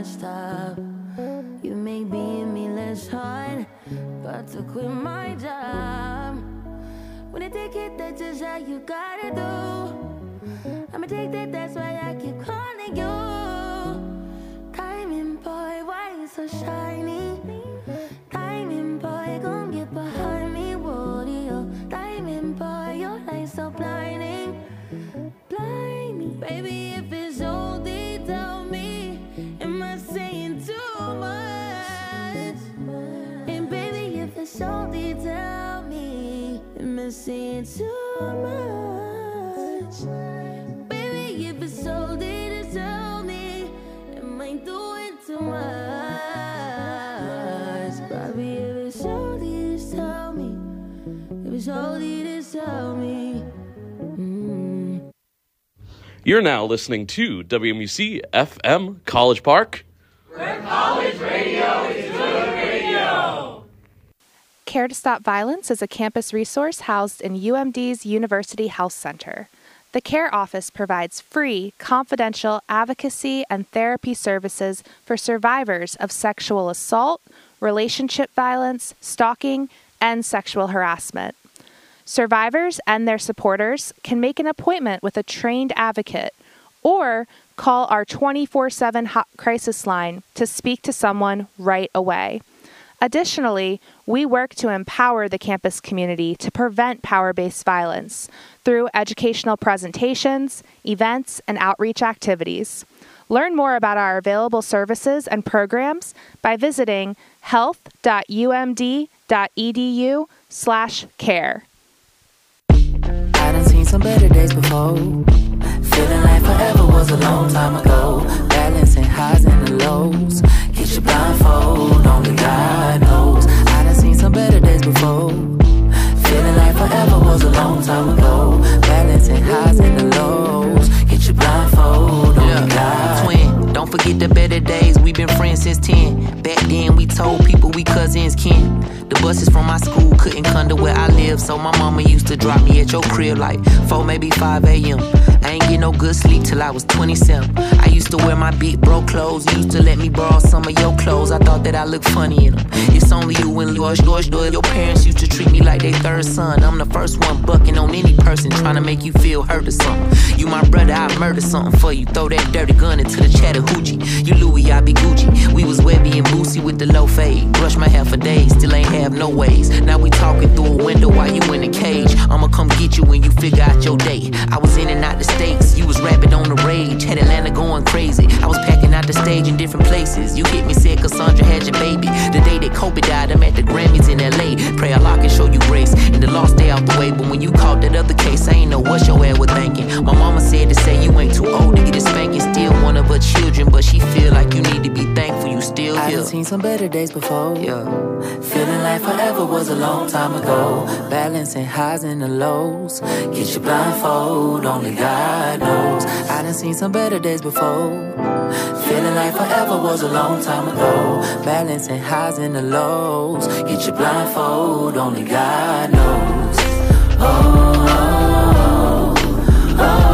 stop. You may be in me less hard, but to quit my job. When I take it, that's just how you gotta do. I'ma take that, that's why I keep calling you. Diamond boy, why you so shiny? Diamond boy, gon' get behind me, Woody-o. Diamond boy, your light so blinding. Blind me, baby, if it's OD, tell me, am I saying too much? And baby, if it's OD, tell me, am I saying too much? Baby, if it's OD, just tell me, am I doing too much? Baby, if it's OD, just tell me, if it's OD, just tell me. You're now listening to WMUC FM College Park. Where college radio is good radio. Care to Stop Violence is a campus resource housed in UMD's University Health Center. The CARE office provides free, confidential advocacy and therapy services for survivors of sexual assault, relationship violence, stalking, and sexual harassment. Survivors and their supporters can make an appointment with a trained advocate or call our 24/7 hot crisis line to speak to someone right away. Additionally, we work to empower the campus community to prevent power-based violence through educational presentations, events, and outreach activities. Learn more about our available services and programs by visiting health.umd.edu/care. I done seen some better days before. Feeling like forever was a long time ago. Balancing highs and the lows. Get your blindfold, only God knows. I done seen some better days before. Feeling like forever was a long time ago. Balancing highs and the lows. Get your blindfold, only God. Twin, don't forget the better days. We've been friends since 10. Back then we told people we cousins kin. The buses from my school couldn't come to where I live, so my mama used to drop me at your crib like 4, maybe 5 a.m. I ain't get no good sleep till I was 27. I used to wear my big bro clothes. You used to let me borrow some of your clothes. I thought that I looked funny in them. It's only you and George. Your parents used to treat me like they third son. I'm the first one bucking on any person trying to make you feel hurt or something. You my brother, I murder something for you. Throw that dirty gun into the Chattahoochee. You Louis, I be Gucci. We was Webby and Boosie with the low fade. Brush my hair for days, still ain't have no ways. Now we talking through a window while you in the cage. I'ma come get you when you figure out your day. I was in and out the States, you was rapping on the rage. Had Atlanta going crazy, I was packing out the stage in different places. You hit me, said Cassandra had your baby. The day that Kobe died, I'm at the Grammys in LA. Pray Allah can show you grace, and the law stay out the way. But when you caught that other case, I ain't know what your ass was thinking. My mama said to say you ain't too old to get a spanking. Still one of her children, but she feel like you need to be thankful you still here. I done seen some better days before. Yeah. Feeling like forever was a long time ago. Balancing highs and the lows. Get your blindfold, only God knows. I done seen some better days before. Feeling like forever was a long time ago. Balancing highs and the lows. Get your blindfold, only God knows. Oh, oh, oh, oh.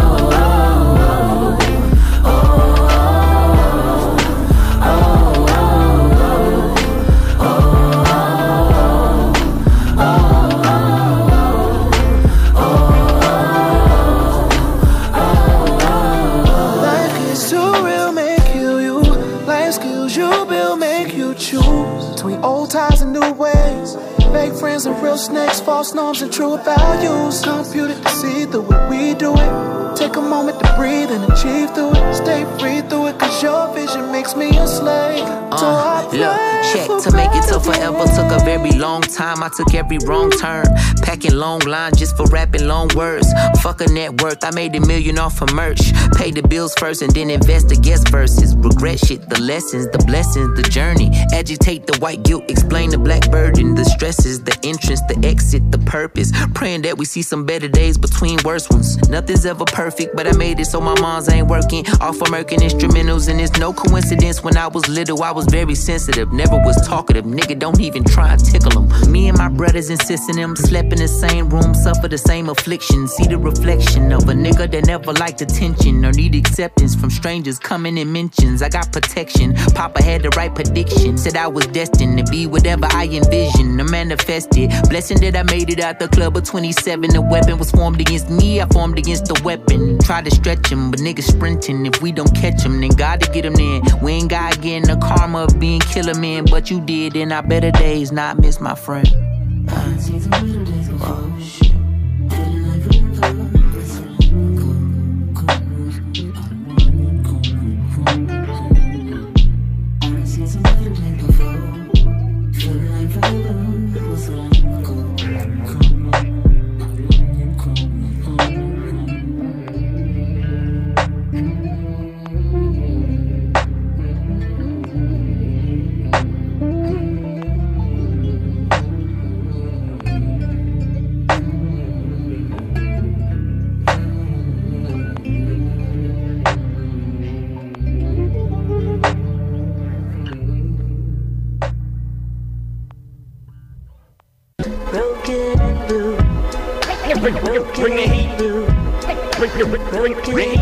Old ties and new ways. Fake friends and real snakes. False norms and true values. Computed to see through it, we do it. Take a moment to breathe and achieve through it. Stay free through it, cause your vision makes me a slave. Look, check to make it to forever took a very long time. I took every wrong turn, packing long lines just for rapping long words. Fuck a net worth, I made $1 million off of merch. Pay the bills first and then invest the guest verses. Regret shit, the lessons, the blessings, the journey. Agitate the white guilt, explain the black burden. The stresses, the entrance, the exit, the purpose. Praying that we see some better days between worse ones. Nothing's ever perfect, but I made it so my moms ain't working. Off American instrumentals and it's no coincidence. When I was little, I was very sensitive, never was talkative. Nigga, don't even try and tickle them. Me and my brothers insisting them slept in the same room, suffer the same affliction. See the reflection of a nigga that never liked attention or need acceptance from strangers coming in mentions. I got protection. Papa had the right prediction, said I was destined to be whatever I envisioned. I manifested, blessing that I made it out the club of 27. The weapon was formed against me, I formed against the weapon. Try to stretch him, but niggas sprinting. If we don't catch him, then God to get him in. We ain't got getting the karma of being killer men, but you did in our better days, not miss my friend. I seen some better days before. Bring the heat. Bring the heat. Bring the heat.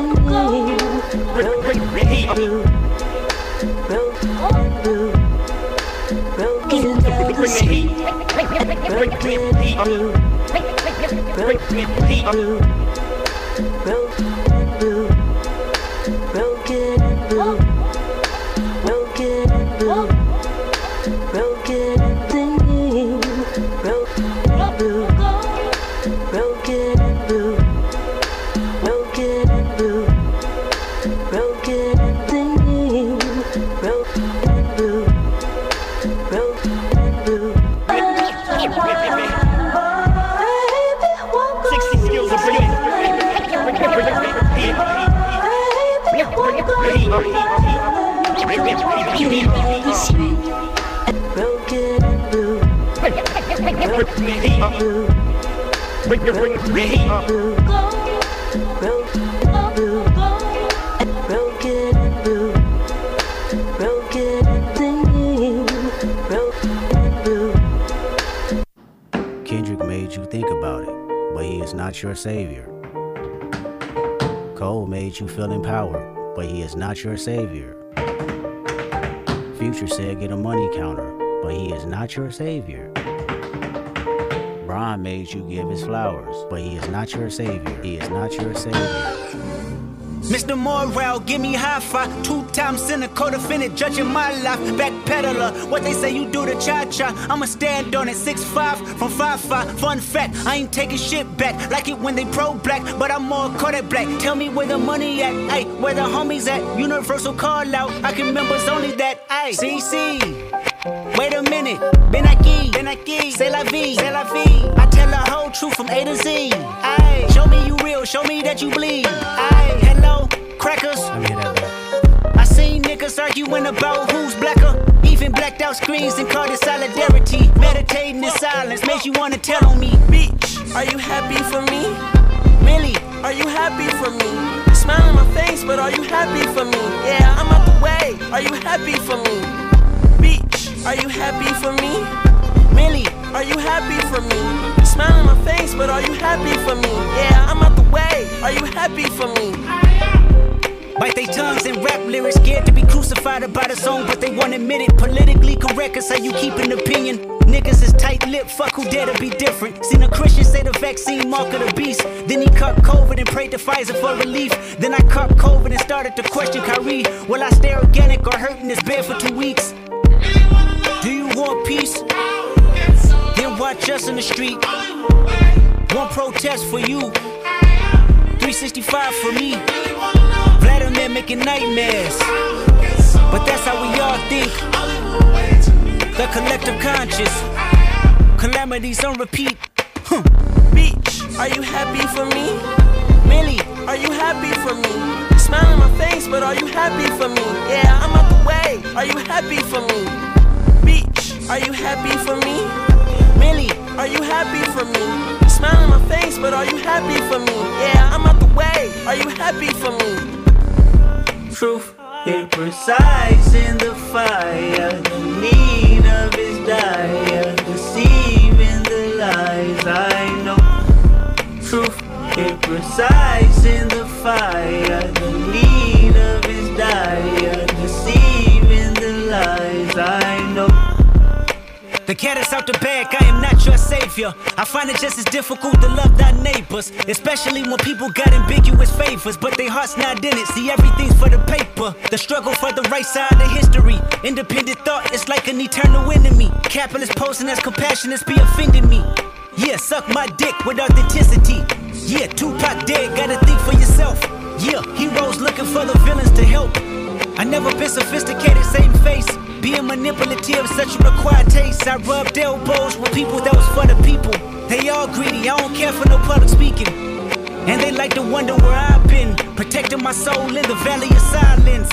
Kendrick made you think about it, but he is not your savior. Cole made you feel empowered, but he is not your savior. Future said get a money counter, but he is not your savior. Brian made you give his flowers, but he is not your savior. He is not your savior. Mr. Morale, give me high five. 2-time sinner, co-defendant, judging my life. Backpedaler, what they say you do to cha-cha. I'ma stand on it, 6'5", from 5'5". Fun fact, I ain't taking shit back. Like it when they pro-black, but I'm more Kodak black. Tell me where the money at, ayy, where the homies at. Universal call out, I can members only that, ayy. CC, wait a minute, Ben aquí, c'est la vie, I tell the whole truth from A to Z, ayy. Show me you real, show me that you bleed, ayy. Hello, crackers. I seen niggas arguing about who's blacker. Even blacked out screens and called it solidarity. Meditating in silence makes you wanna tell on me. Bitch, are you happy for me? Millie, are you happy for me? Smile on my face, but are you happy for me? Yeah, I'm out the way. Are you happy for me? Bitch, are you happy for me? Millie, are you happy for me? Smile on my face, but are you happy for me? Yeah, I'm out the way. Are you happy for me? Bite they tongues and rap lyrics, scared to be crucified about a song, but they won't admit it. Politically correct is how you keep an opinion. Niggas is tight-lipped, fuck who dare to be different. Seen a Christian say the vaccine mark of the beast. Then he caught COVID and prayed to Pfizer for relief. Then I caught COVID and started to question Kyrie. Will I stay organic or hurt in this bed for 2 weeks? Do you want peace? Then watch us in the street. One protest for you, 365 for me. Vladimir making nightmares, but that's how we all think. The collective conscious, calamities on repeat. Bitch, are you happy for me? Millie, are you happy for me? Smile on my face, but are you happy for me? Yeah, I'm out the way. Are you happy for me? Bitch, are you happy for me? Millie, are you happy for me? Smile on my face, but are you happy for me? Yeah, I'm out the way. Are you happy for me? Truth, hit precise in the fire. The need of his dire, deceiving the lies. I know truth hit precise in the fire. The need of his dire, deceiving the lies. I know. The cat is out the bag, I am not your savior. I find it just as difficult to love thy neighbors, especially when people got ambiguous favors, but their heart's not in it. See, everything's for the paper. The struggle for the right side of history. Independent thought is like an eternal enemy. Capitalist posing as compassionate be offending me. Yeah, suck my dick with authenticity. Yeah, Tupac dead, gotta think for yourself. Yeah, heroes looking for the villains to help. I never been sophisticated, same face. Being manipulative, such a required taste. I rubbed elbows with people that was for the people. They all greedy, I don't care for no public speaking. And they like to wonder where I've been, protecting my soul in the valley of silence.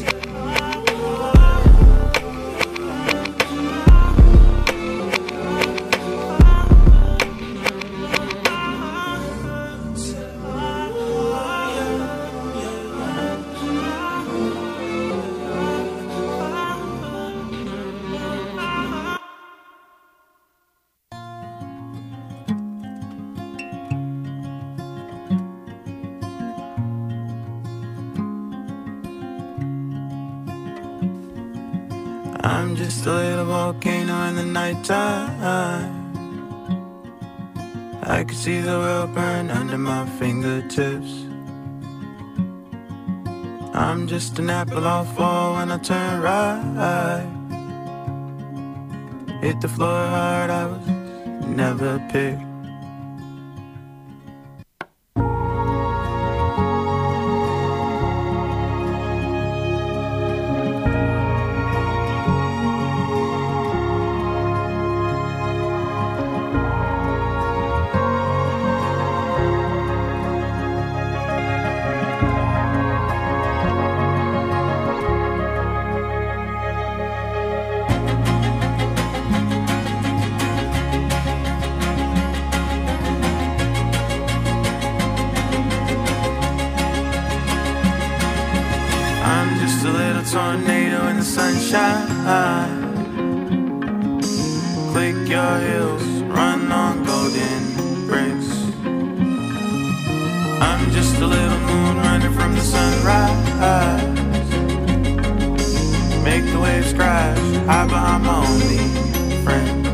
I'm just a little volcano in the nighttime. I can see the world burn under my fingertips. I'm just an apple I'll fall when I turn right. Hit the floor hard, I was never picked. Tornado in the sunshine. Click your heels, run on golden bricks. I'm just a little moon running from the sunrise. Make the waves crash, hide behind my only friend.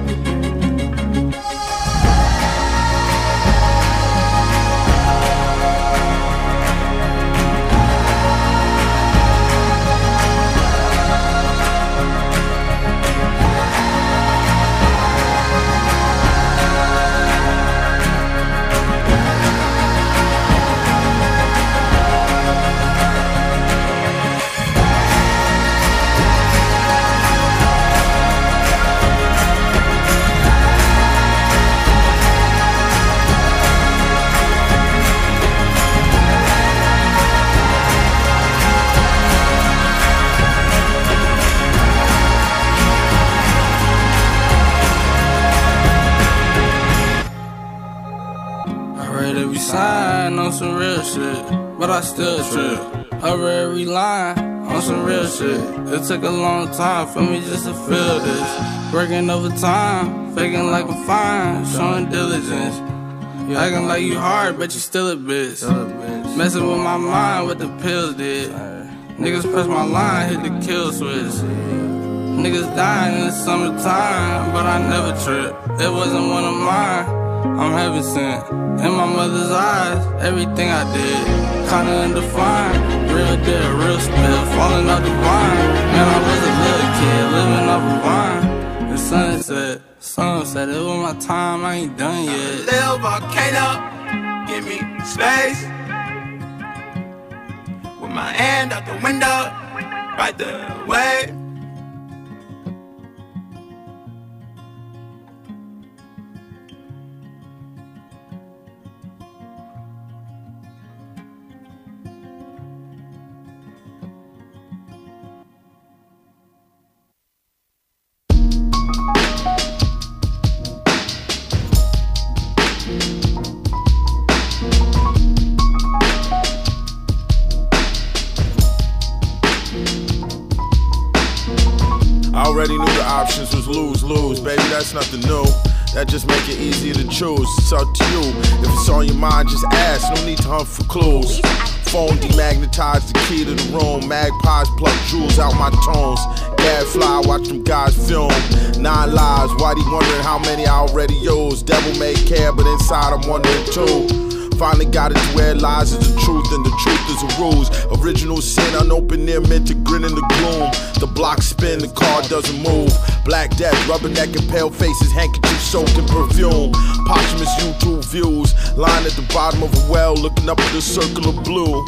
Sign on some real shit, but I still trip. I read every line on some real shit. It took a long time for me just to feel this. Working overtime, faking like I'm fine, showing diligence. You acting like you hard, but you still a bitch. Messing with my mind, what the pills did. Niggas press my line, hit the kill switch. Niggas dying in the summertime, but I never trip. It wasn't one of mine. I'm heaven sent. In my mother's eyes, everything I did kinda undefined. Real dead, real spill, falling off the vine. Man, I was a little kid, living off a vine. The sunset, it was my time, I ain't done yet. I'm a little volcano, give me space. With my hand out the window, right the way. Already knew the options was lose-lose. Baby, that's nothing new. That just make it easier to choose. It's up to you. If it's on your mind, just ask. No need to hunt for clues. Phone demagnetized the key to the room. Magpies pluck jewels out my tones. Gadfly, watch them guys film. 9 lives, Whitey wondering how many I already used. Devil may care, but inside I'm wondering too. Finally got it to where lies is the truth and the truth is a ruse. Original sin, unopened near meant to grin in the gloom. The block spin, the car doesn't move. Black death, rubberneck and pale faces, handkerchief soaked in perfume. Posthumous YouTube views, lying at the bottom of a well, looking up at the circle of blue.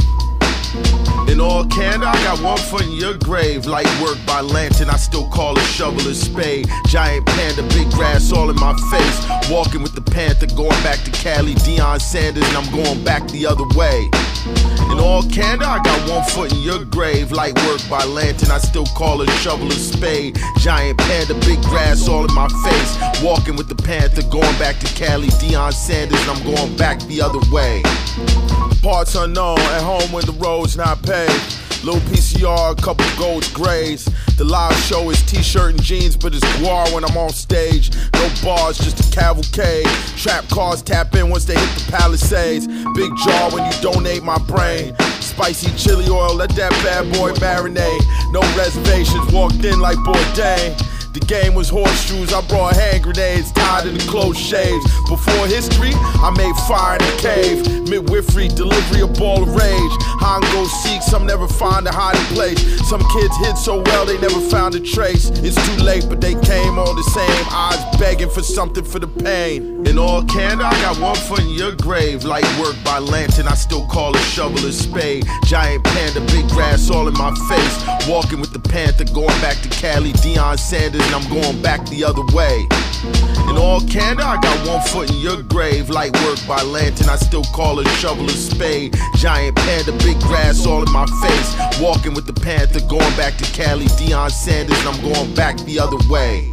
In all candor, I got one foot in your grave. Light work by lantern, I still call a shovel a spade. Giant panda, big grass all in my face. Walking with the panther, going back to Cali, Deion Sanders, and I'm going back the other way. In all candor, I got one foot in your grave. Light work by lantern, I still call a shovel a spade. Giant panda, big grass all in my face. Walking with the panther, going back to Cali, Deion Sanders, and I'm going back the other way. Parts unknown, at home when the road's not paved. Little PCR, a couple golds, grays. The live show is t-shirt and jeans, but it's guar when I'm on stage. No bars, just a cavalcade. Trap cars tap in once they hit the Palisades. Big jar when you donate my brain. Spicy chili oil, let that bad boy marinate. No reservations, walked in like Bourdain. The game was horseshoes, I brought hand grenades tied to the close shaves. Before history, I made fire in the cave. Midwifery, delivery, a ball of rage. Hongo seek, some never find a hiding place. Some kids hid so well they never found a trace. It's too late, but they came all the same. Eyes begging for something for the pain. In all candor, I got one foot in your grave. Light work by lantern, I still call a shovel a spade. Giant panda, big grass all in my face. Walking with the panther, going back to Cali, Deion Sanders, and I'm going back the other way. In all candor, I got one foot in your grave. Light work by lantern, I still call a shovel a spade. Giant panda, big grass all in my face. Walking with the panther, going back to Cali, Deion Sanders, and I'm going back the other way.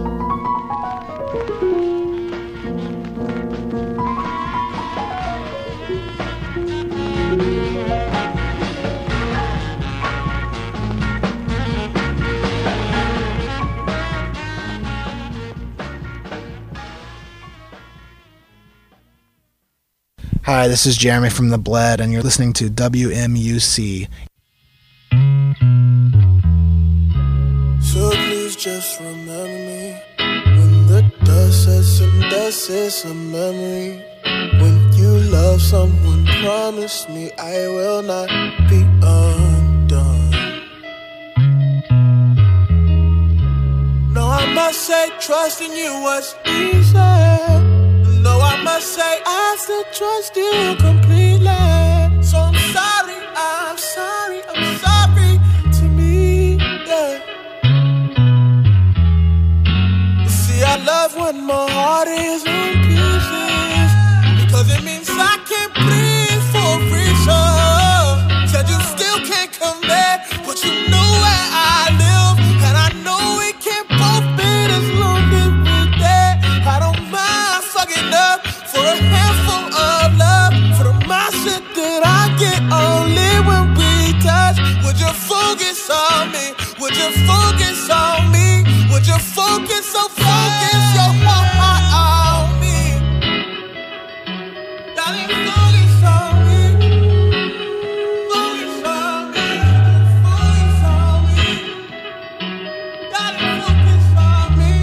Hi, this is Jeremy from The Bled, and you're listening to WMUC. So please just remember me when the dust sets and dust is a memory. When you love someone, promise me I will not be undone. No, I must say trusting you was easy. No, I must say I still trust you completely. So I'm sorry to me, yeah. You see, I love when my heart is in pieces, because it means I can't breathe for a reason. Said you still can't come back, but you know where I live, and I know we can't both be as long as we're there. I don't mind fucking up for a handful of love, for the mindset that I get only when we touch. Would you focus on me? Would you focus on me? Would you focus your heart on me? Darling, focus on me. Focus on me. Focus on me. Darling, focus on me.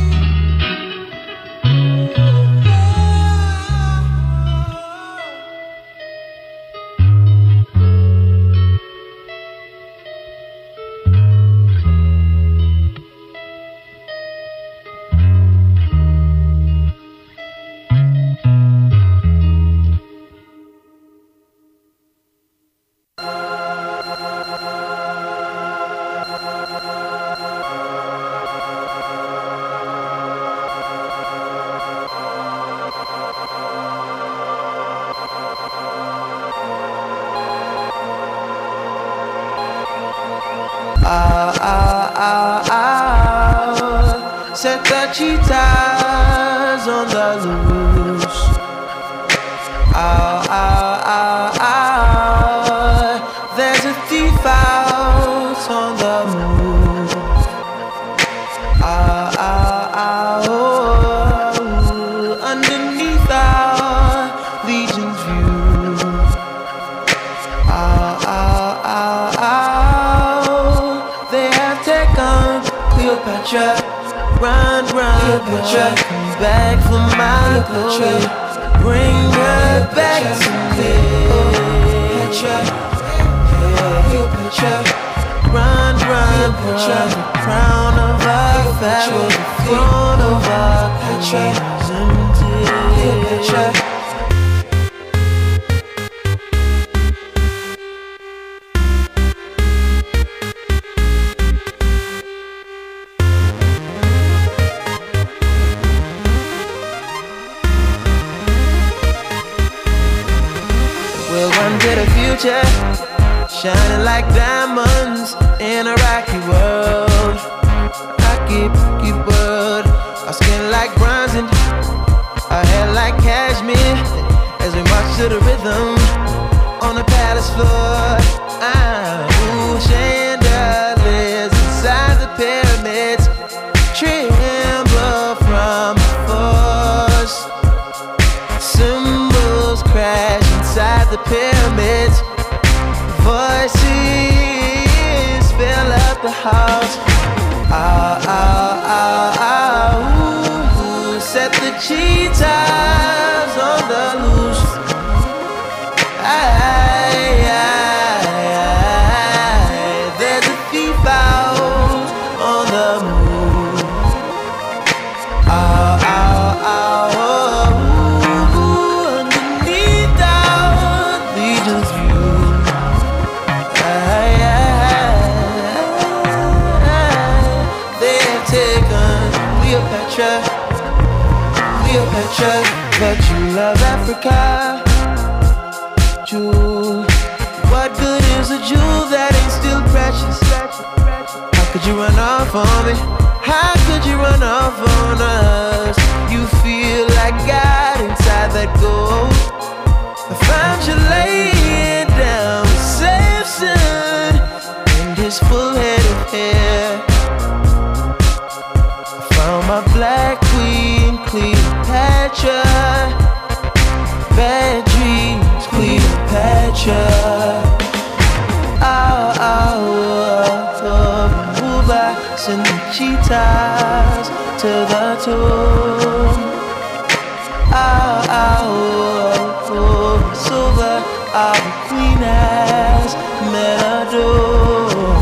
Set the cheetahs on the loose. There's a thief out on the move. Cleopatra, run, Cleopatra, come back for my glory. Bring her back to me. Cleopatra, run, Cleopatra, the crown of our Pharaoh, the throne of our countries empty. Cleopatra. To the future, shining like diamonds in a rocky world. Rocky world. Our skin like bronze and our hair like cashmere. As we march to the rhythm on the palace floor. Chandeliers inside the pyramids tremble from the force. Symbols crash inside the pyramids. Voices fill up the house. Ooh, set the cheetahs on the loose. There's a thief out on the move. Underneath our legion's view. They have taken Cleopatra, but you love Africa. Jewel, what good is a jewel that ain't still precious? How could you run off on me? How could you run off on us? You feel like God inside that gold. I found you laying down with Samson and his full head of hair. I found my black queen, Cleopatra. Bad dreams, Cleopatra. Send the cheetahs to the tomb. Silver, our queen has met a doom.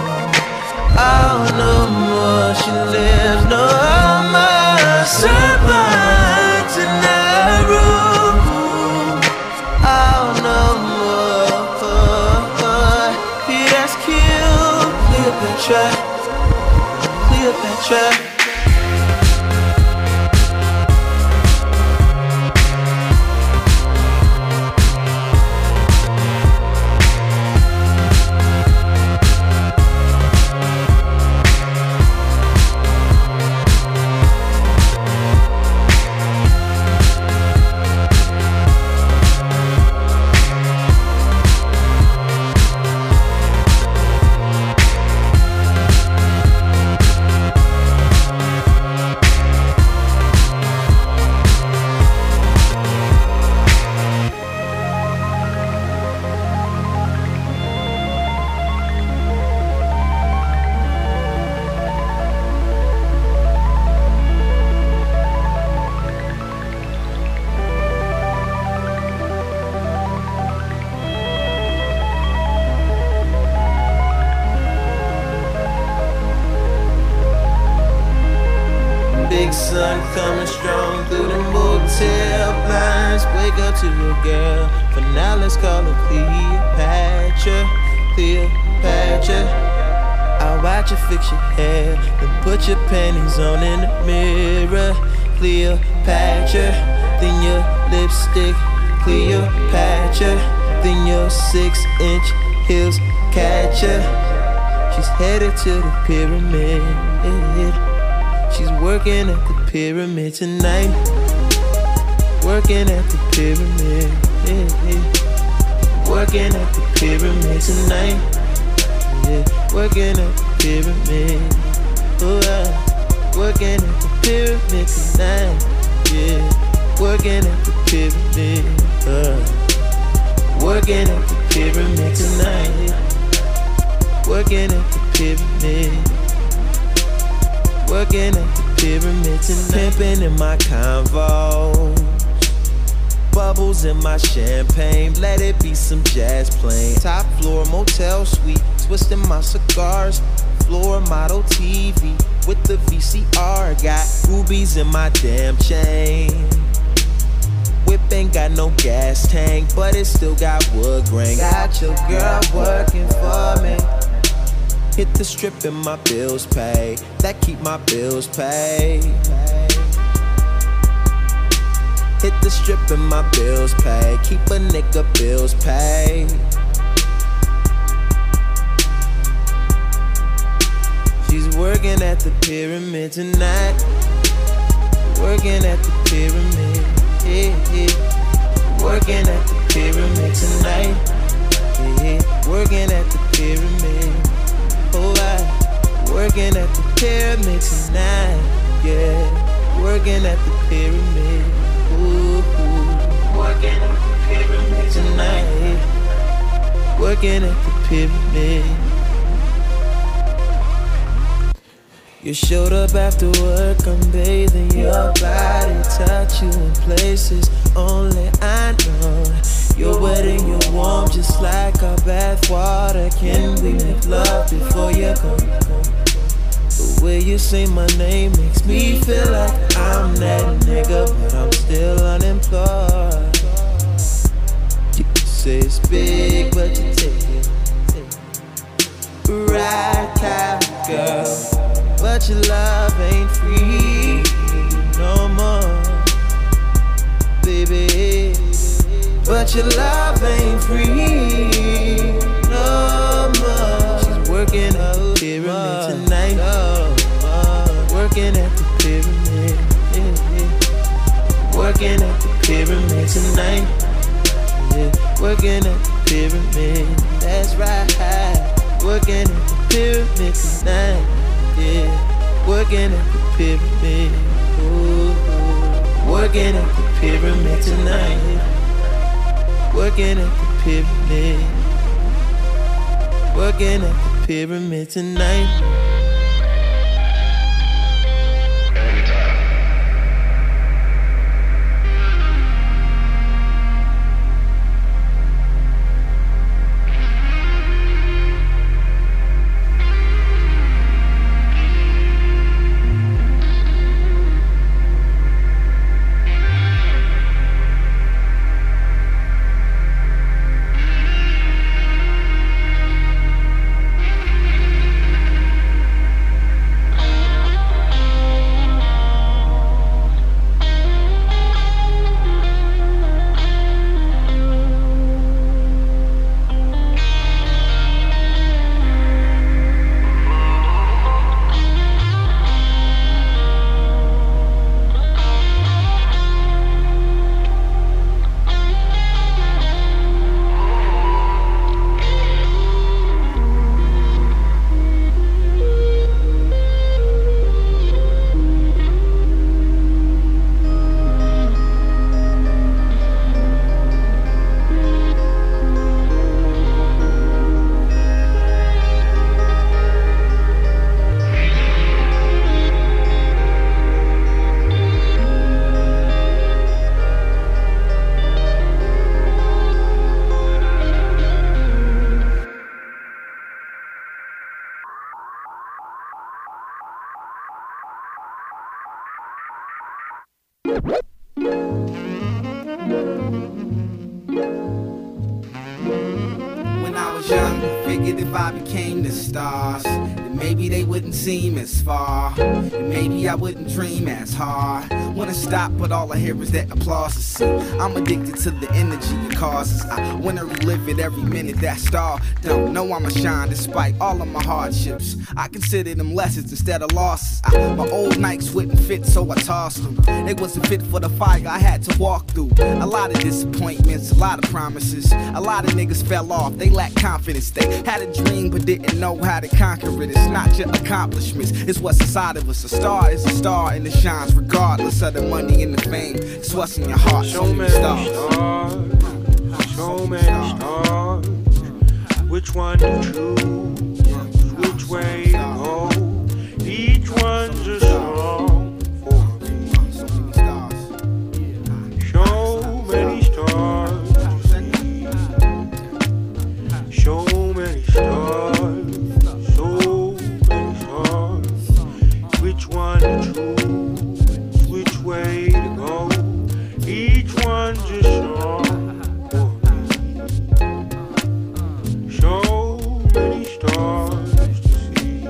No more she lives, no more serpents in her room. No more, he has killed Cleopatra. Cleopatra. Big sun coming strong through the motel blinds. Wake up to your girl, for now let's call her Cleopatra. Cleopatra. I'll watch you fix your hair, then put your panties on in the mirror. Cleopatra. Then your lipstick, Cleopatra. Then your 6-inch heels catch her. She's headed to the pyramid. She's working at the pyramid tonight. Working at the pyramid. Working at the pyramid tonight. Yeah. Working at the pyramid. Working at the pyramid tonight. Yeah. Working at the pyramid. Working at the pyramid tonight. Working at the pyramid. Working at the pyramid tonight. Pimping in my Convo. Bubbles in my champagne, let it be some jazz playing. Top floor motel suite, twisting my cigars. Floor model TV with the VCR. Got rubies in my damn chain. Whip ain't got no gas tank, but it still got wood grain. Got your girl working for me. Hit the strip and my bills pay. That keep my bills paid. Hit the strip and my bills pay. Keep a nigga bills paid. She's working at the pyramid tonight. Working at the pyramid, yeah, yeah. Working at the pyramid tonight, yeah. Working at the pyramid, oh I. Working at the pyramid tonight, yeah. Working at the pyramid. Ooh, working at the pyramid tonight. Working at the pyramid. You showed up after work, I'm bathing your body, touch you in places only I know. You're wet and you're warm, just like our bath water. Can we make love before you go? The way you say my name makes me feel like I'm that nigga, but I'm still unemployed. You say it's big, but you take it. Right out, girl. But your love ain't free no more, baby. But your love ain't free no more. She's working at the pyramid tonight. Working at the pyramid, yeah, yeah. Working at the pyramid tonight, yeah. Working at the pyramid, that's right. Working at the pyramid tonight, yeah. Working at the pyramid, ooh. Working at the pyramid tonight. Working at the pyramid. Working at the pyramid tonight. When I was young, I figured if I became the stars, then maybe they wouldn't seem as far, and maybe I wouldn't dream as hard. Wanna stop, but all I hear is that applause. See, I'm addicted to the energy it causes. I wanna relive it every minute that star. Don't know I'ma shine despite all of my hardships. I consider them lessons instead of losses. My old Nikes wouldn't fit, so I tossed them. They wasn't fit for the fire I had to walk through. A lot of disappointments, a lot of promises. A lot of niggas fell off, they lacked confidence. They had a dream but didn't know how to conquer it. It's not your accomplishments, it's what's inside of us. A star is a star and it shines regardless of the money and the fame. It's what's in your heart. So many stars, so many stars. Which one to choose? Which way to go? Each one's a So many stars, so many stars. Which one to choose? Which way to go? Each one just shone for me. So many stars to see.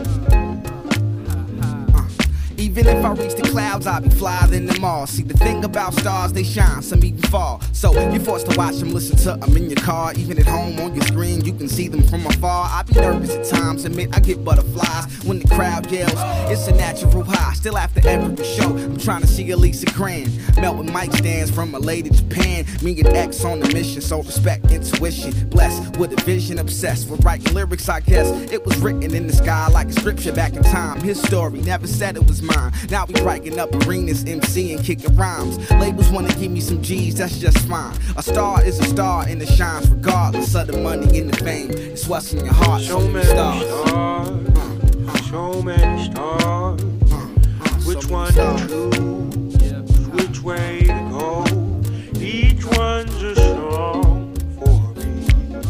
Even if I reach the clouds, I'll be flyer than them all. See, the thing about stars, they shine, some even fall. So you're forced to watch them, listen to them in your car. Even at home on your screen, you can see them from afar. I be nervous at times, admit I get butterflies when the crowd yells. It's a natural high. Still after every show, I'm trying to see Elisa Cran. Melt with mic stands from LA to Japan. Me and X on the mission, so respect intuition. Blessed with a vision, obsessed with writing lyrics, I guess. It was written in the sky like a scripture back in time. His story never said it was mine. Now we breaking up arenas, MC and kicking rhymes. Labels wanna give me some G's, that's just fine. A star is a star and it shines regardless of the money and the fame. It's what's in your heart. So many stars, so many stars. Which one to choose? Which way to go? Each one's a song for me.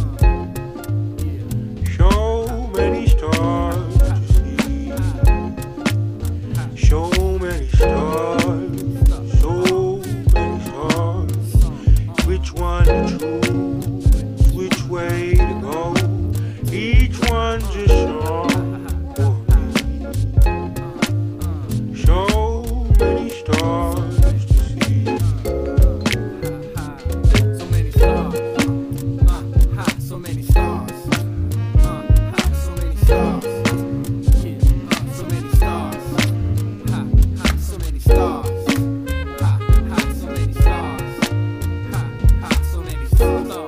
So many stars to see. So many stars, so many stars. Which one to choose? Which way to go? Each one's a song for me. So many stars to see. So many stars. So many stars. So many stars. So many stars. So many stars. So many stars. So many stars. So many stars.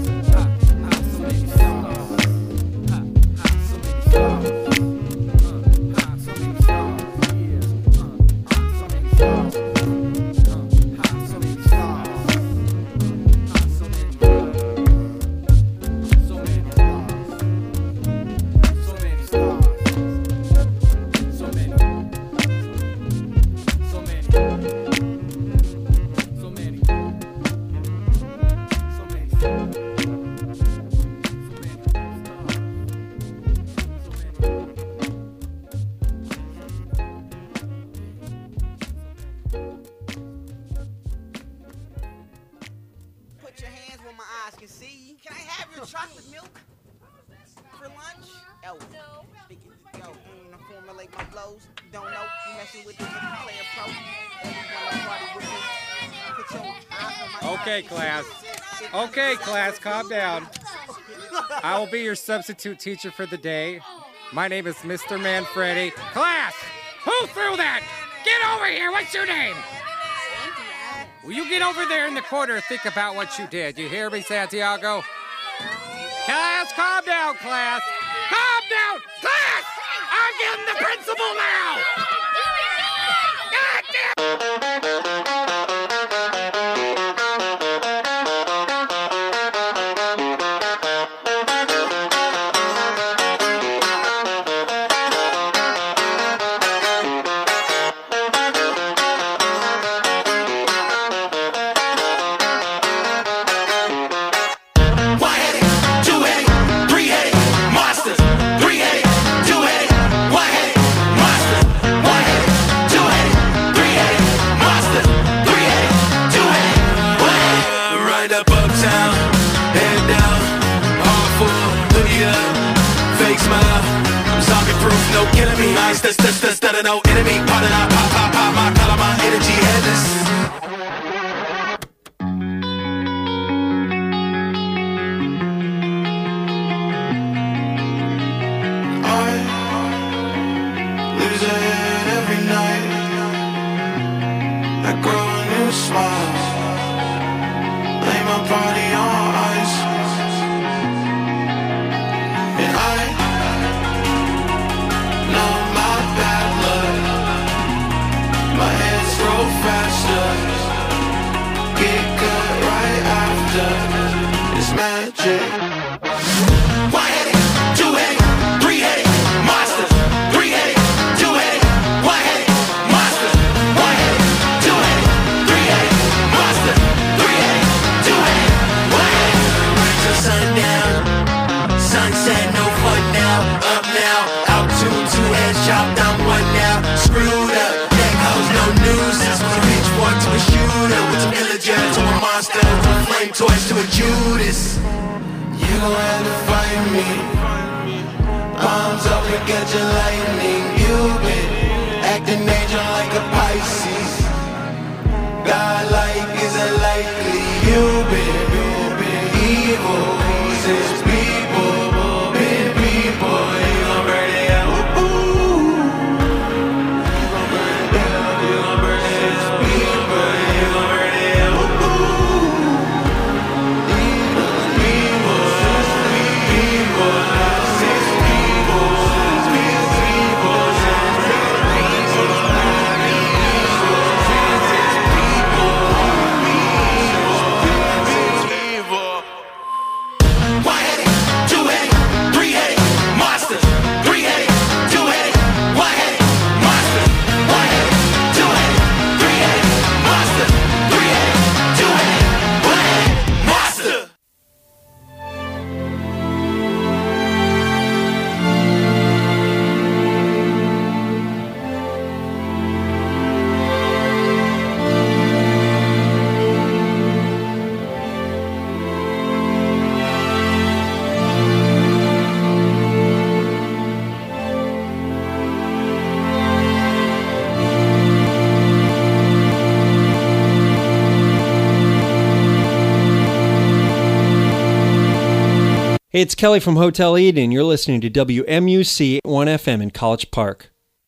Put your hands where my eyes can see. Can I have your chocolate milk for lunch? Oh, yo, I formulate my blows. You don't know, you messing with the player pro. Everyone party with me. Put your eyes on my Okay, class. Okay, class, calm down. I will be your substitute teacher for the day. My name is Mr. Manfredi. Class, who threw that? Get over here. What's your name? Will you get over there in the corner and think about what you did? You hear me, Santiago? Class, calm down, class. Calm down, class! I'm getting the principal now! God damn! No killing me, nice, that's no enemy. Part of that pop, my color, my energy headless. I lose a head every night. I grow a new smile. Lay my body on ice. And I know my bad luck. My head's grow faster. sunset, no fun now. Up now, out two heads chopped, I'm one now. Screwed up, that house no nuisance. From a pitchfork to a shooter, with some illager to a monster, from a flame torch to a Judas. You gon' have to fight me. Arms up and catch a lightning. You've been acting angel like a Pisces. God-like is unlikely. You've been evil since people been people. You gon' burn it out. You gon' burn it down. You gon' burn it since people. You gon' burn it out. Hey, it's Kelly from Hotel Eden. You're listening to WMUC 1FM in College Park.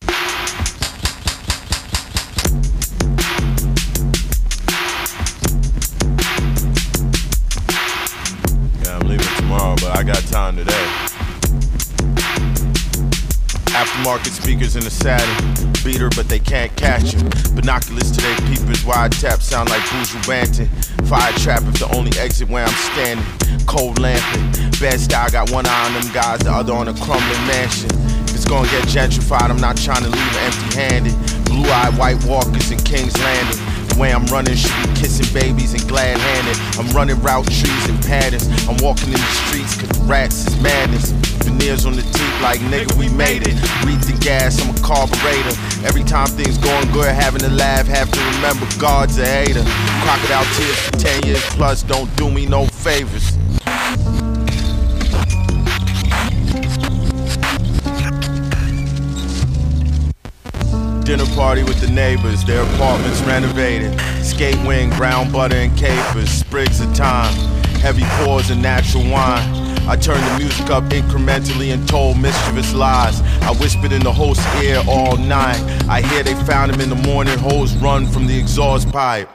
Yeah, I'm leaving tomorrow, but I got time today. Aftermarket speakers in the saddle, beater, but they can't catch him. Binoculars to their peepers, wide tap sound like Buju Banton. Fire trap is the only exit where I'm standing. Cold lamping, bad style, got one eye on them guys, the other on a crumbling mansion. If it's gonna get gentrified, I'm not trying to leave it empty-handed. Blue-eyed white walkers in King's Landing. The way I'm running should be kissing babies and glad-handed. I'm running route trees and patterns. I'm walking in the streets cause the rats is madness. Veneers on the teeth like nigga we made it. Breathe the gas, I'm a carburetor. Every time things going good, having to laugh, have to remember God's a hater. Crocodile tears for 10 years plus, don't do me no favors. Dinner party with the neighbors, their apartments renovated. Skate wing, brown butter and capers, sprigs of thyme, heavy pours and natural wine. I turned the music up incrementally and told mischievous lies. I whispered in the host's ear all night. I hear they found him in the morning, hose run from the exhaust pipe.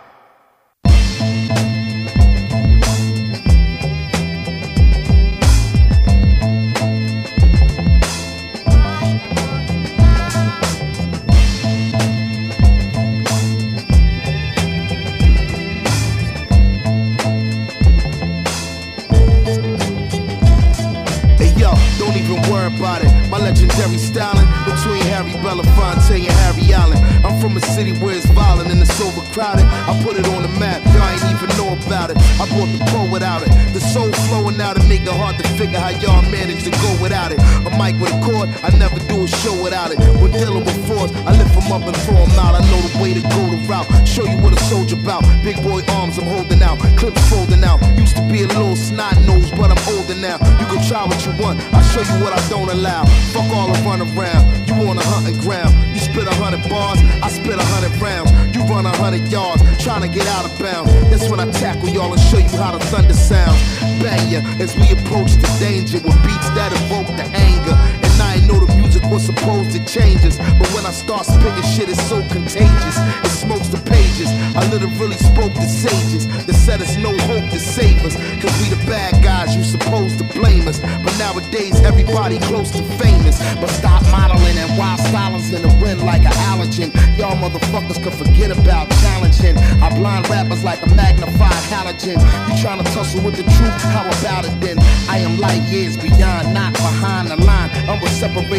About it. My legendary styling between Harry Belafonte and Harry Allen. I'm from a city where it's violent and it's overcrowded. I put it on the map, y'all ain't even know about it. I brought the pro without it. The soul flowing out and make it hard to figure how y'all manage to go without it. A mic with a cord, I never do a show without it. When dealing with force, I lift them up and throw them out. I know the way to go the route. Show you what a soldier about. Big boy arms I'm holding out, clips folding out. Used to be a little snot nose, but I'm older now. You can try what you want, I'll show you what I don't allow. Fuck all the run around, you on a hunting ground. You spit 100 bars, I spit 100 rounds. You run 100 yards, trying to get out of bounds. That's when I tackle y'all and show you how the thunder sounds. Bang ya as we approach the danger with beats that evoke the anger. And I ain't know the music was supposed to change us, but when I start spitting shit, it's so contagious. It smokes the pages. I literally spoke to sages that said it's no hope to save us, cause we the bad guys, you supposed to blame us. But nowadays everybody close to famous. But stop modeling and wild stylings in the wind like an allergen. Y'all motherfuckers could forget about challenging. I blind rappers like a magnified halogen. You tryna tussle with the truth, how about it then? I am light years beyond, not behind the line. I'm what separates dog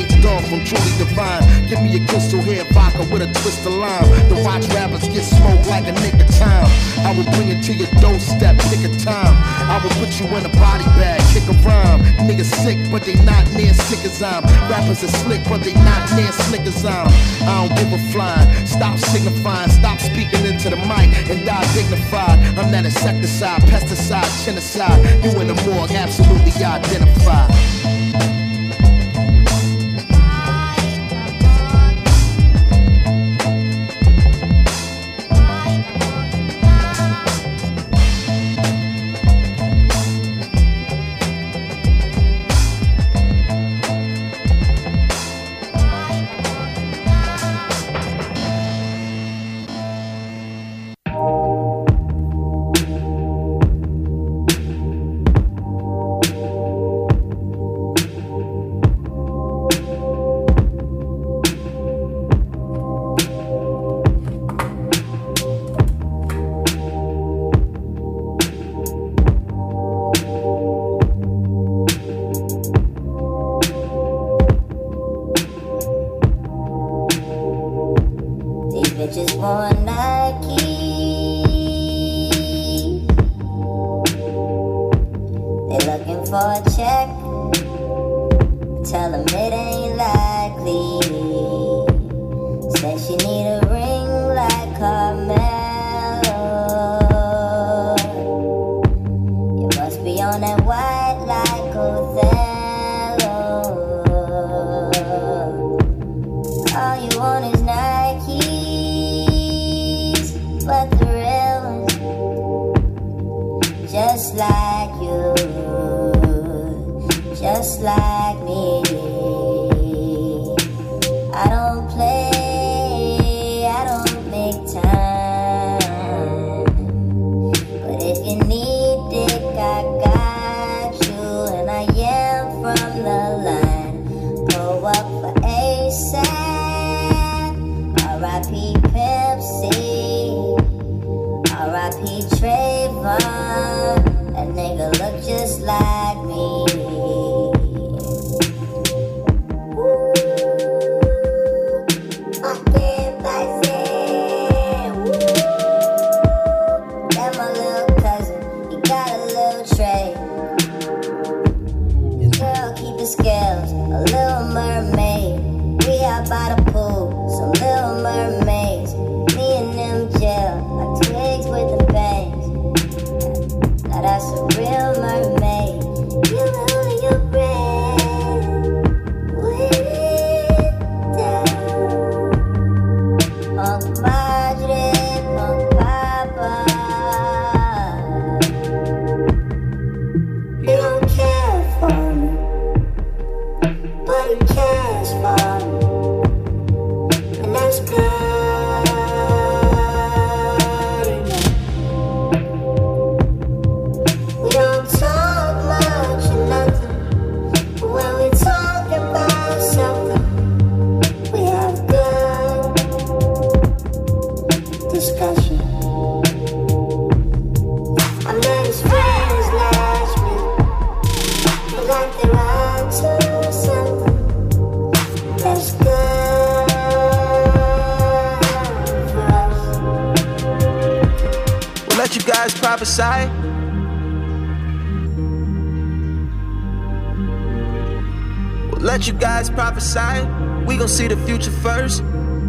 myself, I'm truly divine. Give me a crystal hair vodka with a twist of lime. The watch rappers get smoked like a nigga time. I will bring it to your doorstep, pick a time. I will put you in a body bag, kick a rhyme. Niggas sick, but they not near sick as I'm. Rappers are slick, but they not near slick as I'm. I don't give a flying. Stop signifying, stop speaking into the mic and die dignified. I'm that insecticide, pesticide, genocide. You in the morgue, absolutely identified. Bitches want Nike. They looking for a check. Tell them it ain't likely. Said she need a ring like Carmelo. You must be on that white like Othello. All you want is Nike. But the real ones, just like you, just like me. I don't play, I don't make time. But if you need dick, I got you. And I am from the line. Go up for ASAP. R.I.P. Pimp C. R.I.P. Trayvon, that nigga look just like me. Woo. Fucking bison. Woo. That my little cousin, he got a little tray. This girl keep the scales, a little mermaid. We out by the pool, some little mermaids. Me and them gel, like twigs with the bangs. Now that's a real mermaid. You know your brain. With it down. Punk Madre, Punk Papa. You don't care for me, but you cares for me. And that's good. We don't talk much or nothing, but when we talk about something, we have good discussion. I met his friends last week. Feel like they're on to something that's good for us. We'll let you guys prophesy. We'll let you guys prophesy. We gon' see the future first.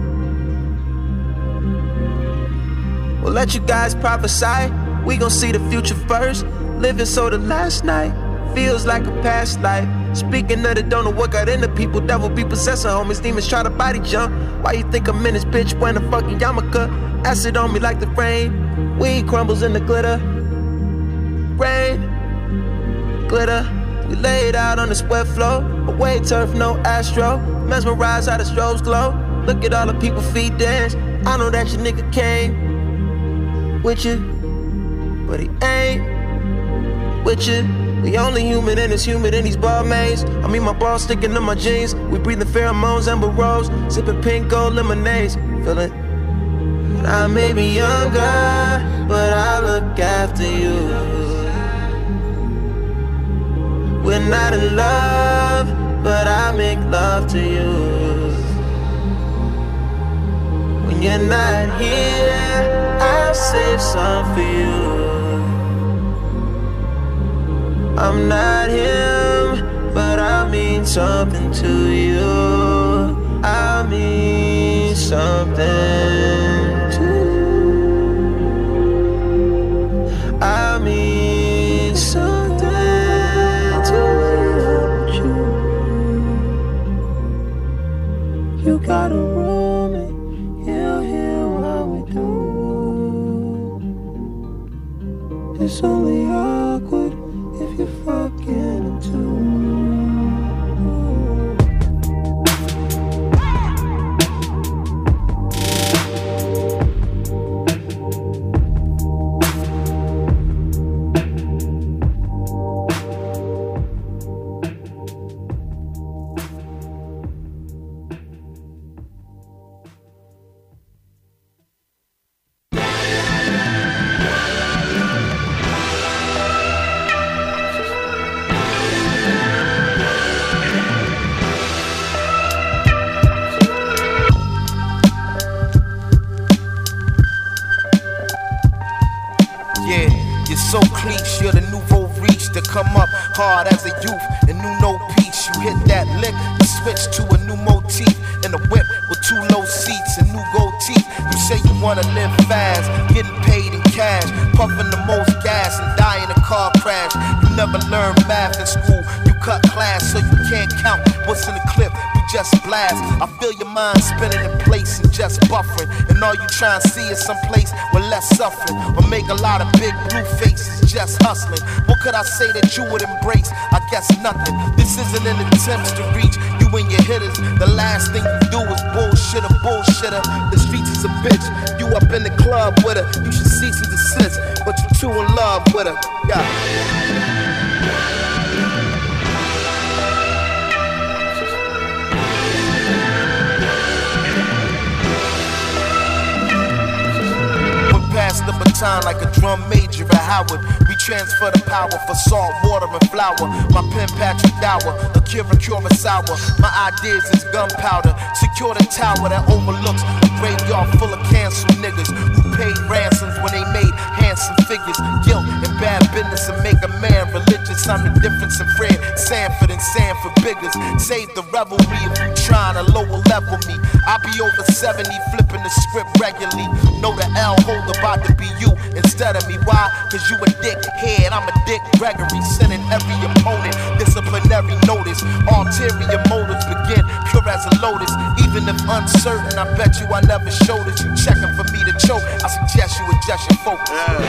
We'll let you guys prophesy. We gon' see the future first. Living so the last night feels like a past life. Speaking of the don't know what got into people, devil be possessing homies, demons try to body jump. Why you think I'm in this bitch wearing a fucking yarmulke? Acid on me like the rain. Weed crumbles in the glitter. Rain, glitter. We laid out on the sweat floor. Away turf, no astro. Mesmerized how the strobes glow. Look at all the people feet dance. I know that your nigga came with you, but he ain't with you. We only human and it's humid in these barmaids. I mean my balls sticking to my jeans. We breathing pheromones, amber rose. Sipping pink gold lemonades. Feel it? I may be younger, but I look after you. We're not in love, but I make love to you. you're not here, I'll save some for you. I'm not him, but I mean something to you. I mean something to you. I mean something to you. You gotta roll me, you'll hear what we do. It's only awkward if you're fucking too. So cliche, you're the nouveau reach to come up hard as a youth and knew no peace. You hit that lick, you switch to a new motif in a whip with 2 low seats and new gold teeth. You say you wanna live fast, getting paid in cash, puffing the most gas and die in a car crash. You never learned math in school, you cut class so you can't count what's in the clip. Just blast. I feel your mind spinning in place and just buffering. And all you try and see is some place with less suffering. Or make a lot of big blue faces just hustling. What could I say that you would embrace? I guess nothing. This isn't an attempt to reach you and your hitters. The last thing you do is bullshitter, bullshitter. The streets is a bitch. You up in the club with her. You should cease and desist. But you're too in love with her. Yeah. Pass the baton like a drum major at Howard. We transfer the power for salt, water, and flour. My pen Patrick Dower, Akira Kurosawa. My ideas is gunpowder. Secure the tower that overlooks a graveyard full of canceled niggas who paid ransoms when they made handsome figures. Guilt and bad business and make a man religious. I'm the difference in Fred Sanford and Sanford Biggers. Save the revelry if you trying to lower level me. I'll be over 70 flipping the script regularly. Know the L holder about to be you instead of me. Why? Cause you a dickhead, I'm a Dick Gregory. Sending every opponent disciplinary notice. Ulterior motives begin pure as a lotus. Even if uncertain, I bet you I never showed it. You checking for me to choke, I suggest you adjust your focus.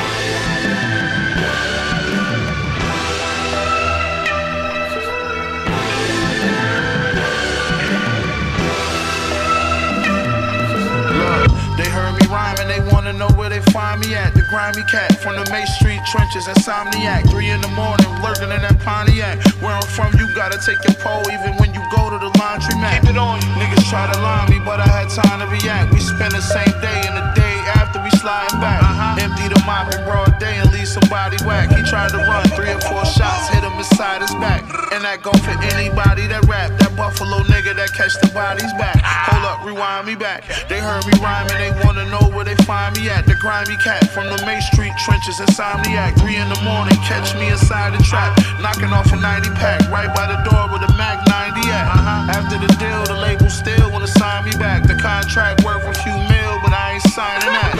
They heard me rhyming, they wanna know where they find me at. The grimy cat from the May Street trenches, insomniac. 3 in the morning, lurking in that Pontiac. Where I'm from, you gotta take your pole even when you go to the laundromat. Keep it on. Niggas try to lie me, but I had time to react. We spend the same day and the day after we sliding back. Empty the mop in broad day and leave somebody whack. He tried to run 3 or 4 shots, hit him inside his back. And that go for anybody that rap. That Buffalo nigga that catch the bodies back. Hold up, rewind me back. They heard me rhyming, they wanna know where they find me at. The grimy cat from the May Street trenches, insomniac. 3 in the morning, catch me inside the trap. Knocking off a 90 pack, right by the door with a Mac 90 at. After the deal, the label still wanna sign me back. The contract worth a few mil, but I ain't signing that.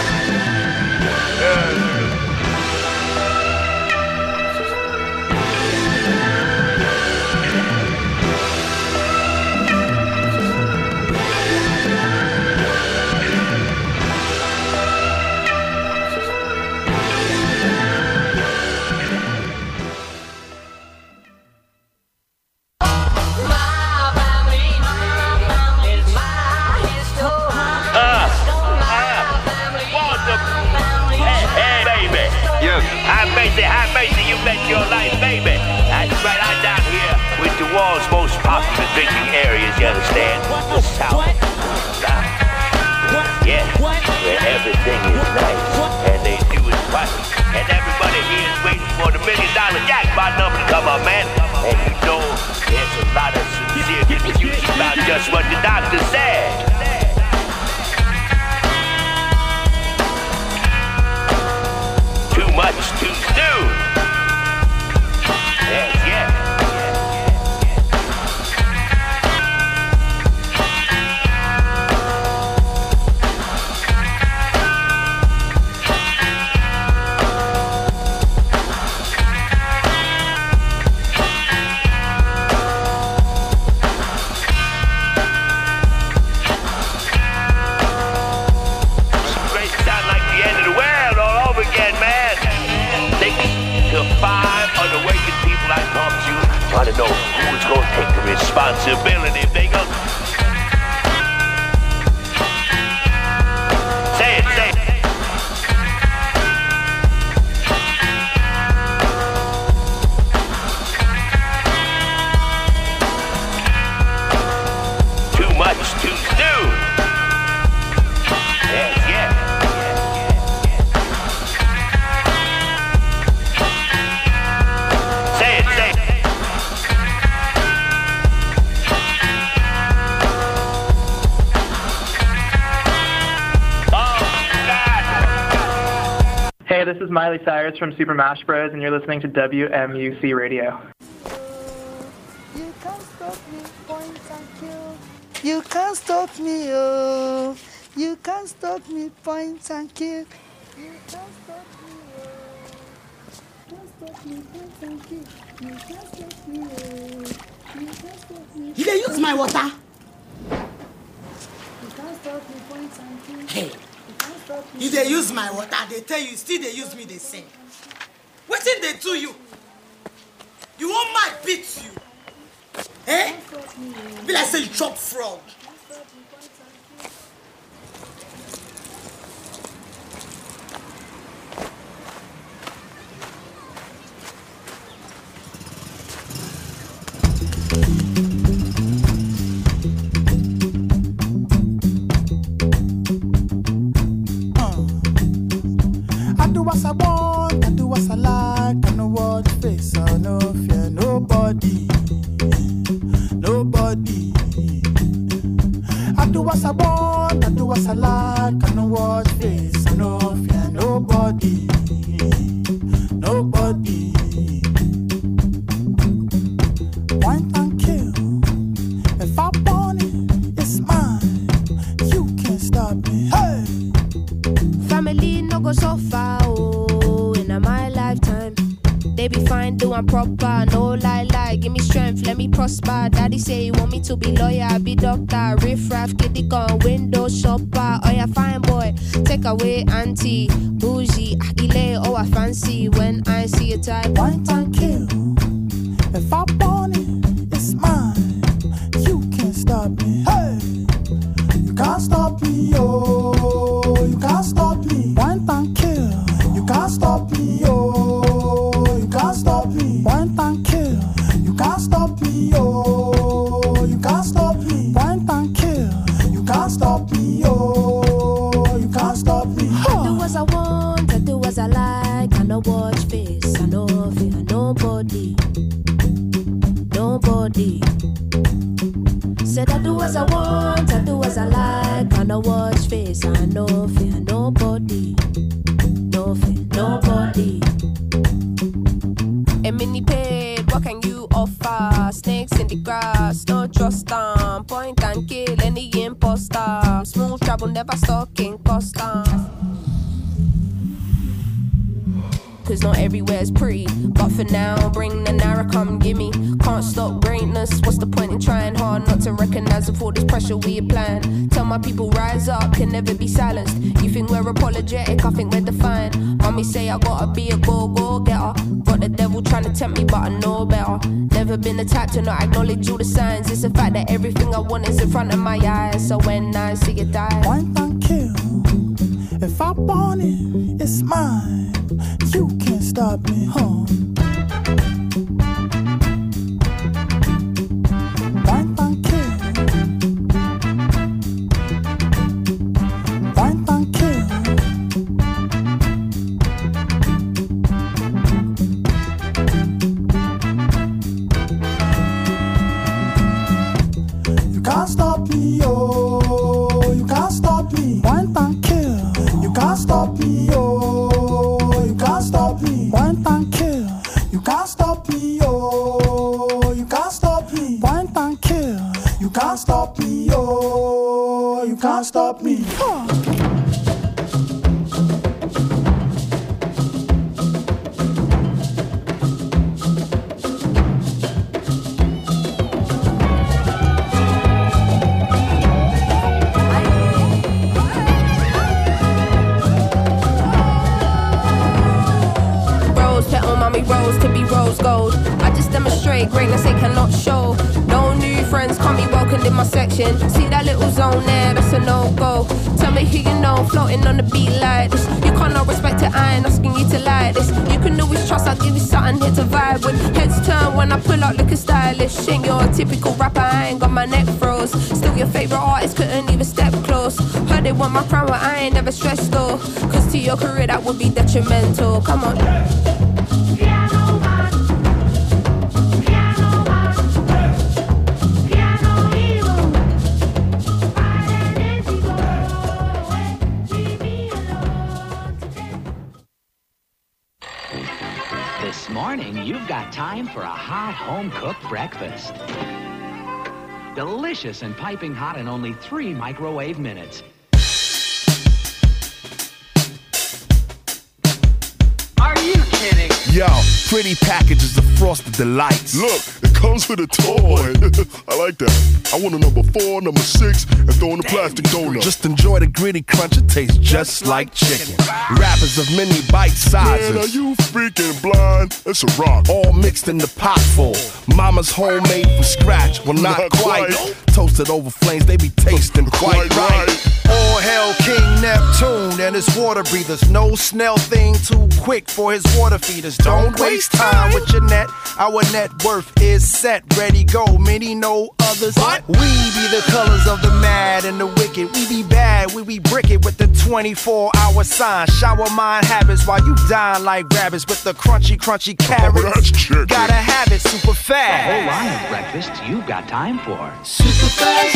Yeah. Have mercy, you bet your life, baby. That's right, I'm down here with the world's most popular drinking areas, you understand? The South. Yeah, where everything is nice, and they do it right. And everybody here is waiting for the $1 million jackpot number to come up, man. And you know, there's a lot of sincere confusion about just what the doctor said. responsibility if they go. Say it, say it. Too much too soon. Yes, yes. Say it, say it. Hey, this is Miley Cyrus from Super Mash Bros, and you're listening to WMUC Radio. You can't stop me, point and kill. You can't stop me, oh. You can't stop me, point and kill. You can't stop me, oh. Can't stop me, point and kill. You can't stop me, oh. You can't stop me. You dey use my water? You can't stop me, point and kill. Hey. You dey use my water, they tell you, still they use me, they sing. Wetin they do you? You want my beat you? Eh? Be like say you chop frog. I do what I want, I do what I like. I know what face, I no fear nobody. Nobody. I do what I want, I do what I like. I know what face, I no fear nobody. Nobody. Point and kill. If I want it, it's mine. You can't stop me. Hey! Family no go so far, oh, in my lifetime. They be fine, doing proper, no lie, give me strength, let me prosper. Daddy say he want me to be lawyer, I be doctor, riff raff, kitty gun, window shopper. Oh yeah, fine boy, take away auntie, bougie, akile, oh I fancy when I see a type. Point and kill. If I want it, it's mine. You can't stop me. Hey, you can't stop me, oh, you can't stop me. Point and kill. You can't stop me, oh, you can't stop me. Point and kill. You can't stop me, oh, you can't stop me. Point and kill. You can't stop me, oh, you can't stop me. I do as I want, I do as I like. I no watch face, I no fear nobody. Nobody. Said I do as I want, I do as I like. I no watch face, I no fear nobody. No fear nobody. A mini paid, what can you offer? Snakes in the grass, no trust them. Point and kill any imposter. Smooth travel, never stuck in custom. Cause not everywhere's pretty, but for now, bring the Nara, come gimme. Can't stop greatness, what's the point in trying hard not to recognize of all this pressure we applying? Tell my people rise up, can never be silenced. You think we're apologetic, I think we're defiant. Mommy say I gotta be a go-getter. Got the devil trying to tempt me, but I know better. Never been the type to not acknowledge all the signs. It's the fact that everything I want is in front of my eyes. So when I see it die, point and kill. If I want it, it's mine. You can't stop me, huh? Point and kill. Point and kill. You can't stop me, oh, you can't stop me. Point and kill. You can't stop me, oh, you can't stop me. Point and kill. You can't stop me, oh, you can't stop me. Point and kill. You can't stop me, oh, you can't stop me. Huh. Rose to be rose gold. I just demonstrate greatness they cannot show. No new friends my section. See that little zone there, that's a no-go. Tell me who you know, floating on the beat like this. You can't not respect it, I ain't asking you to like this. You can always trust, I'll give you something here to vibe with. Heads turn when I pull out looking stylish. Ain't your typical rapper, I ain't got my neck froze. Still your favorite artist, couldn't even step close. Heard they want my crown, but I ain't never stressed though. Cause to your career that would be detrimental. Come on. This morning, you've got time for a hot home-cooked breakfast. Delicious and piping hot in only 3 microwave minutes. Are you kidding? Yo, pretty packages of Frosted Delights. Look, it comes with a toy. I like that. I want a number 4, number 6, and throw in the plastic donut. Just enjoy the gritty crunch. It tastes just like chicken. Wrappers of mini bite sizes. Man, are you freaking blind? It's a rock. All mixed in the pot full. Mama's homemade from scratch. Well, not quite. Toasted over flames, they be tasting quite right. All hail King Neptune and his water breathers. No snail thing too quick for his water feeders. Don't waste time with your net. Our net worth is set, ready, go. Many know others. We be the colors of the mad and the wicked. We be bad, we brick it with the 24-hour sign. Shower mind habits while you dine like rabbits with the crunchy carrots. Oh, that's chicken. Gotta have it super fast. A whole line of breakfasts you've got time for. Super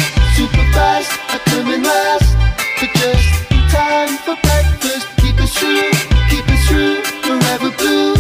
fast, I come in last. But just in time for breakfast. Keep it true, forever blue.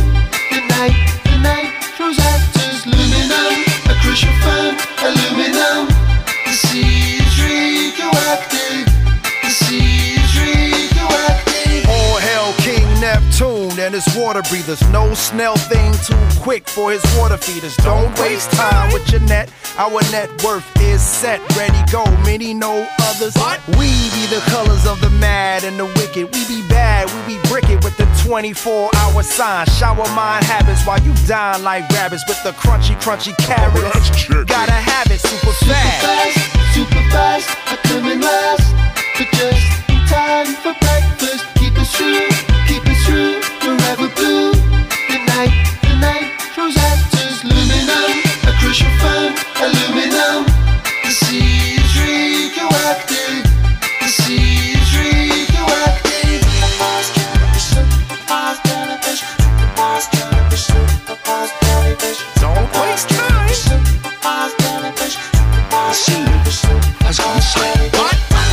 The night throws actors, luminum, a crucial fun, aluminum. The sea is radioactive, the sea is radioactive. All hail King Neptune and his water breathers. No snail thing too quick for his water feeders. Don't waste time with your net. Our net worth is set, ready, go. Many know others. We be the colors of the mad and the wicked. We be bad, we be brick it with the 24-hour sign. Shower mind habits while you dine like rabbits with the crunchy carrots. Gotta have it super fast. Super fast, I come in last. But just in time for breakfast. Keep it true, forever blue. The night throws actors, luminum, a crucial fun, aluminum. The sea is radioactive, the sea is radioactive. Don't waste time. The sea has gone silent. What?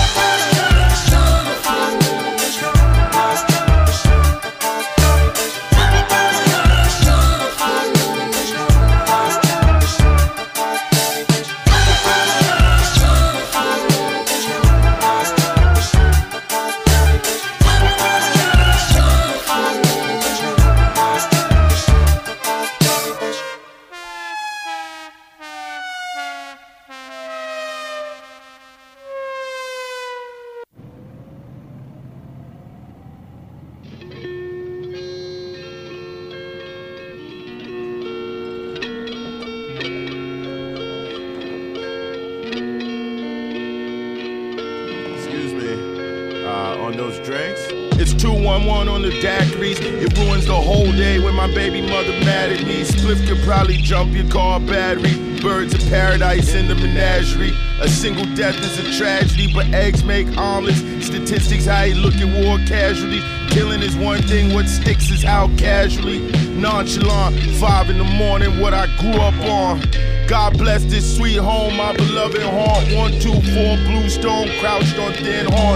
On those drinks. It's 211 on the daiquiris. It ruins the whole day when my baby mother mad at me. Spliff could probably jump your car battery. Birds of paradise in the menagerie. A single death is a tragedy, but eggs make omelets. Statistics, how you look at war casualty. Killing is one thing, what sticks is how casually. Nonchalant, 5 in the morning, what I grew up on. God bless this sweet home, my beloved haunt. 1, 2, 4, Bluestone, crouched on thin horn.